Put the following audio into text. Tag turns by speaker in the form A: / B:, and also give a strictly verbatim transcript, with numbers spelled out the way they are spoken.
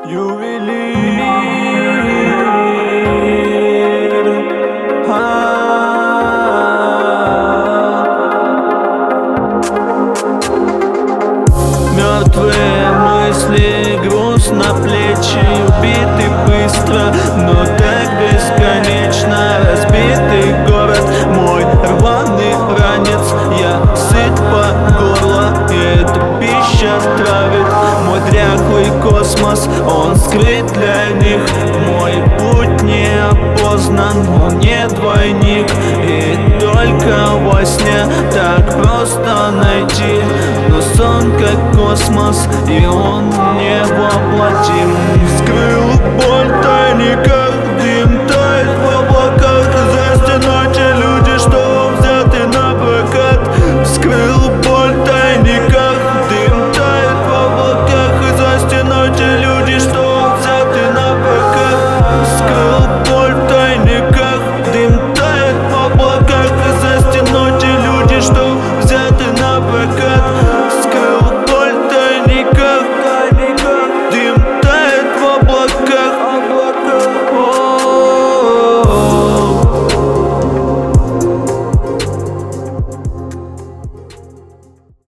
A: Ювелир. А-а-а. Мертвые мысли, груз на плечи, убиты быстро, но так бесконечно. Разбитый город, мой рваный ранец. Я сыт по горло, и эта пища травит. Мой дряхлый космос, он скрыт для них. Мой путь не опознан, он не двойник. И только во сне так просто найти. Но сон как космос, и он невоплотим. Скрыл боль